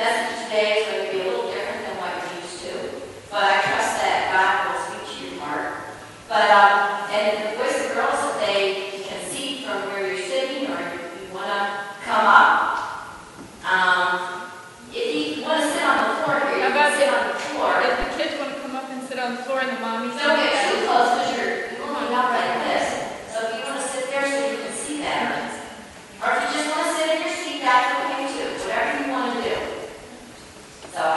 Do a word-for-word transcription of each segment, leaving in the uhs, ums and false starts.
message today is going to be a little different than what you're used to, but I trust that God will speak to your heart. But, um, and the boys and girls, if they can see from where you're sitting, or if you want to come up, um, if you want to sit on the floor here, you How about can sit on the floor. If the kids want to come up and sit on the floor and the mommies Don't get too close because you're normally not like this. So if you want to sit there so you can see that. Or if you just want to sit in your seat, that's okay too. Whatever you want to do. So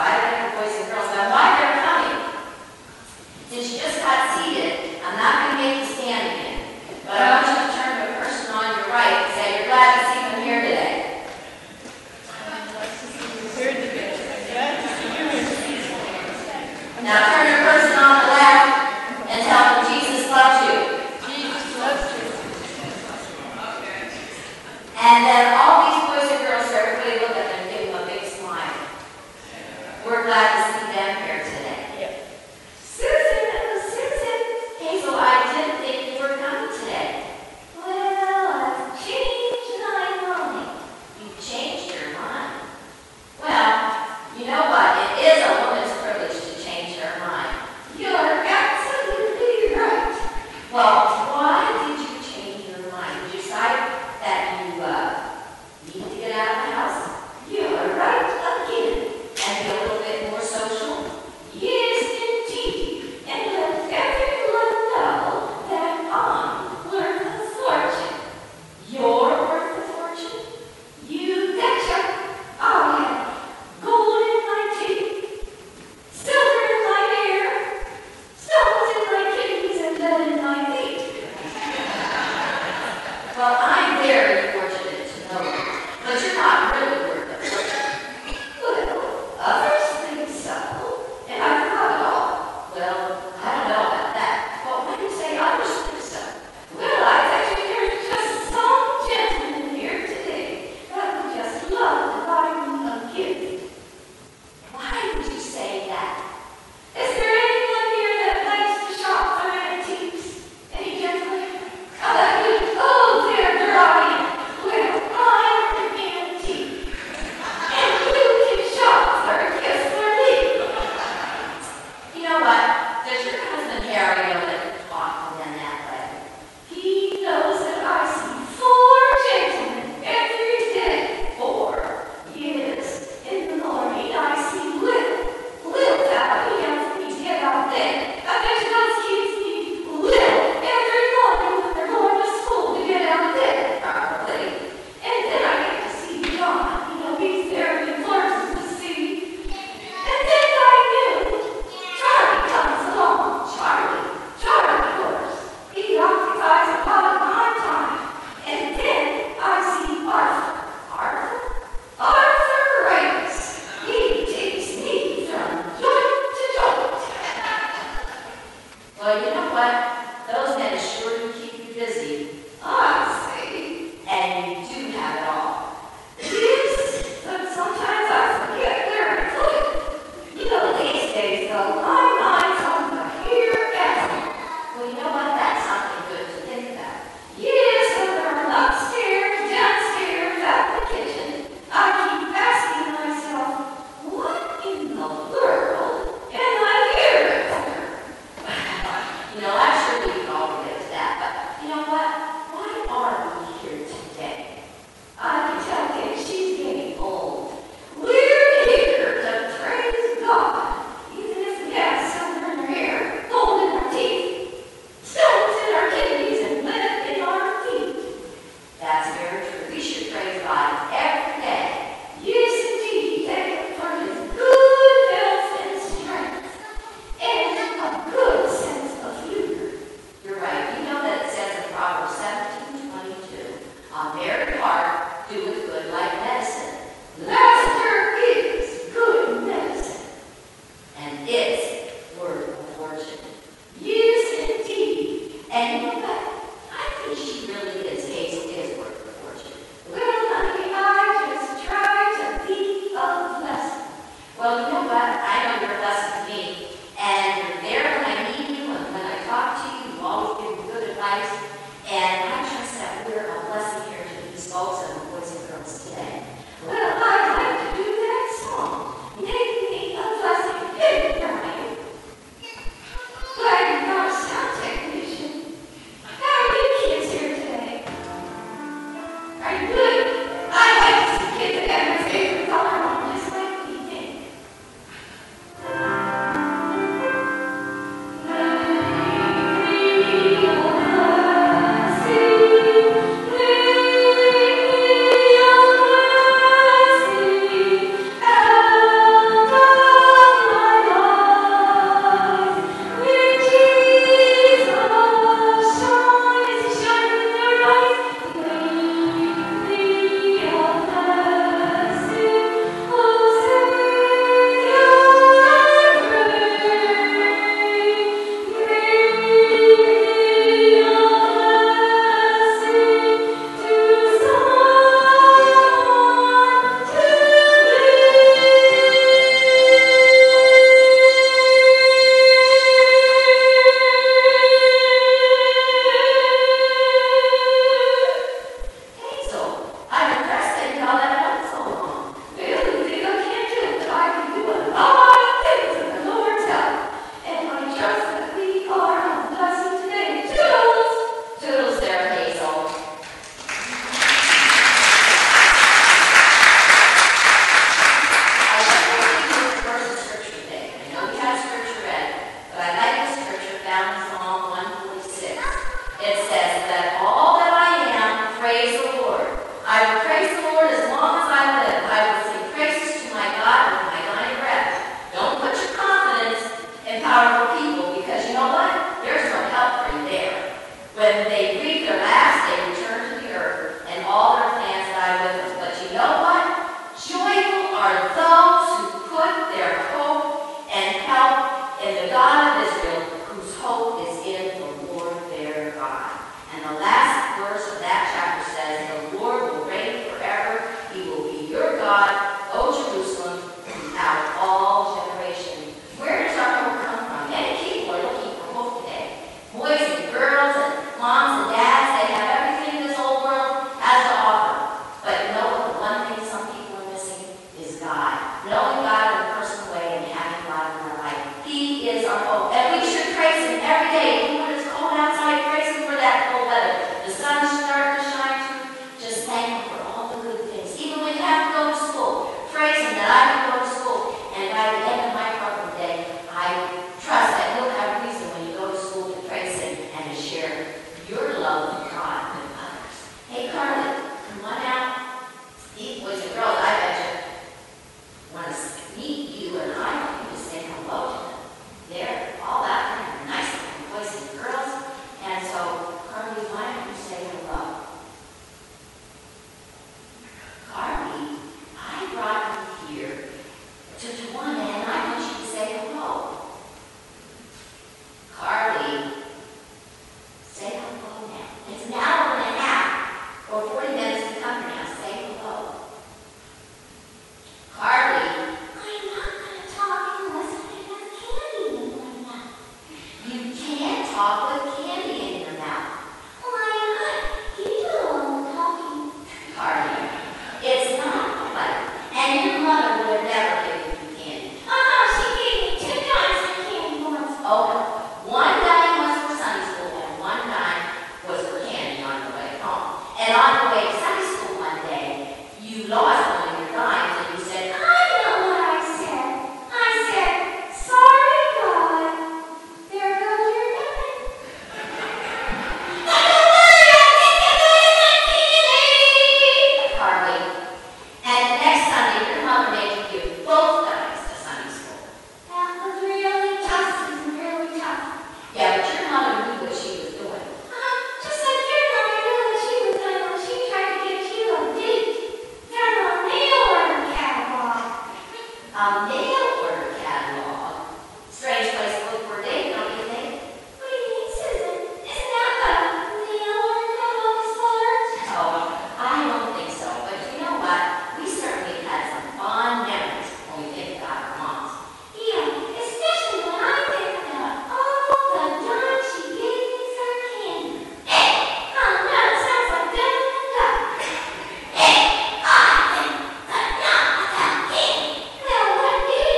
A mail order catalog. Strange place to look for a date, don't you think? What do you mean, Susan? Isn't that what the mail order catalog is for? Oh, I don't think so, but you know what? We certainly had some fond memories when we think about our moms. Yeah, especially when I think about all the times she gave me some candy. Oh no, it sounds like Devil in the Duck. I think the duck without candy. Well, what do you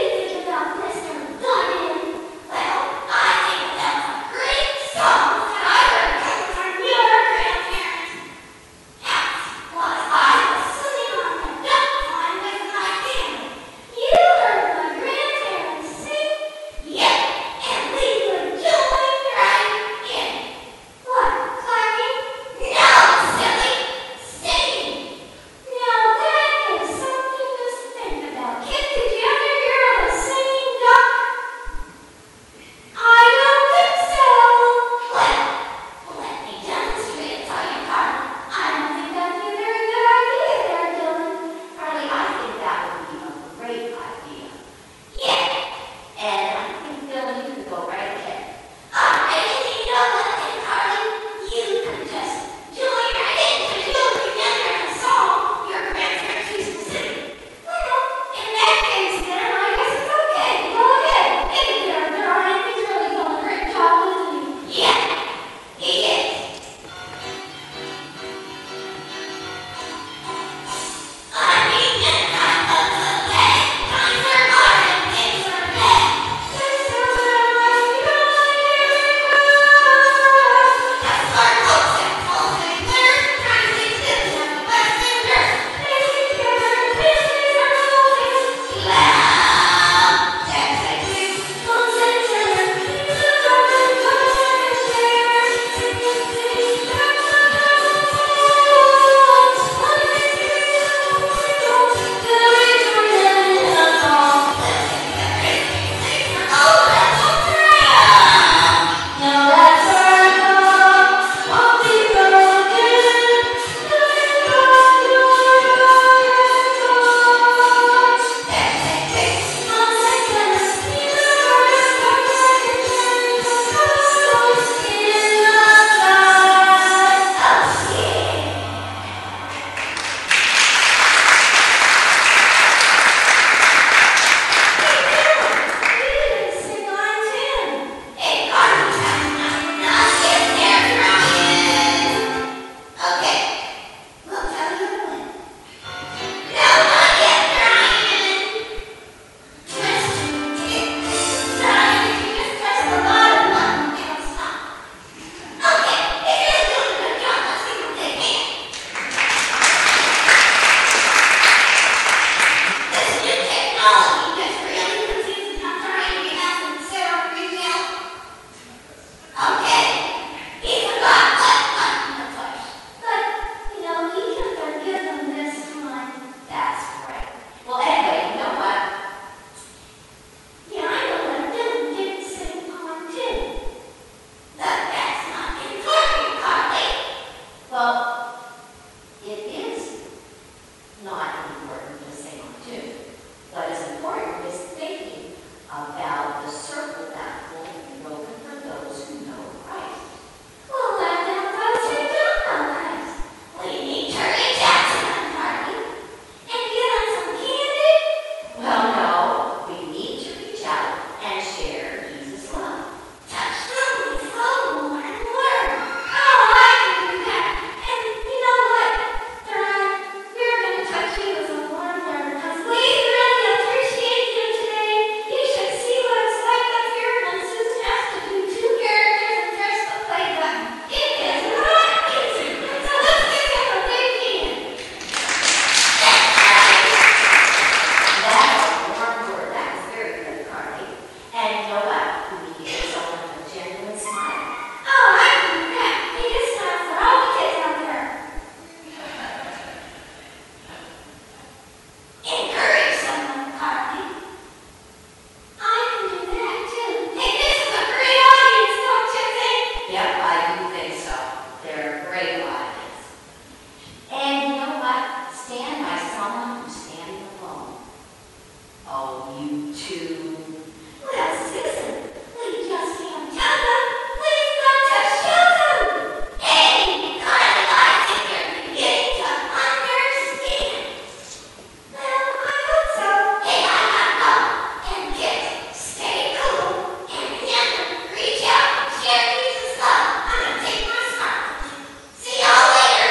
Oh, you two. Well, Susan, we just can't tell them. Please don't just shoot them. Hey, God, I like it. You're beginning to understand. Well, I hope so. Hey, I gotta go. And kids, stay cool. And remember, reach out and share Jesus' love. I'm gonna take my smartphone. See y'all later.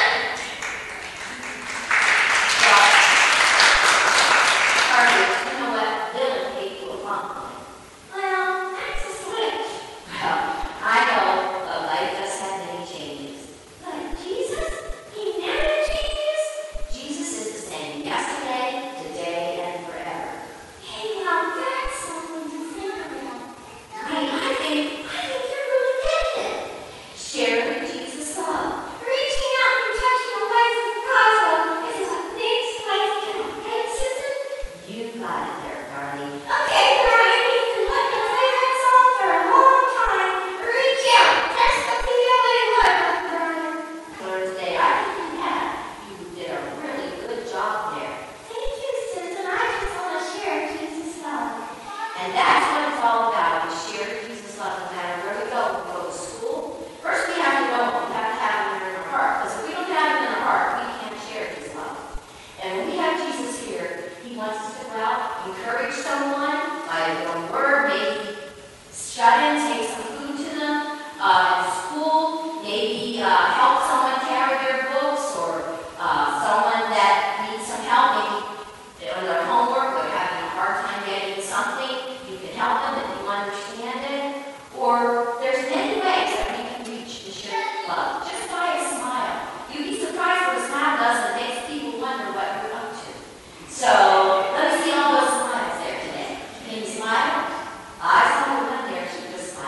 Harvey, you know what? Dylan paid you a compliment. Well, that's a switch. Well, I know, but life does have many changes. But Jesus, he never changes. Jesus is the same yesterday, today, and forever. Hey, now that's something to think about. I mean, I think I think you're really getting it. sharing Jesus' love. Reaching out and touching the lives of God's love is a big spice kettle, right, Susan? You got it there, darling. Okay, Brian, you've been letting me play that song for a long time. Reach out. That's the feeling love, Brian. Thursday, I think you have. You did a really good job there. Thank you, Susan. I just want to share Jesus' love. And that's what it's all about. We share Jesus' love no matter where we go. We go to school. First, we have to know him. We have to have him in our heart. Because if we don't have him in our heart, we can't share his love. And when we have Jesus here, he wants us to go out, encourage someone by one word, maybe shut in, take some food to them. Uh, in school, maybe uh, help someone carry their books, or uh, someone that needs some help, maybe on their homework, they're having a hard time getting something. You can help them if you understand it. Or there's many ways that we can reach and share love just by a smile. You'd be surprised what a smile does, and it makes people wonder what you're up to. So let me see all those smiles there today. Can you smile? I saw one there. She just smiled.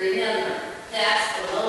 Remember, that's the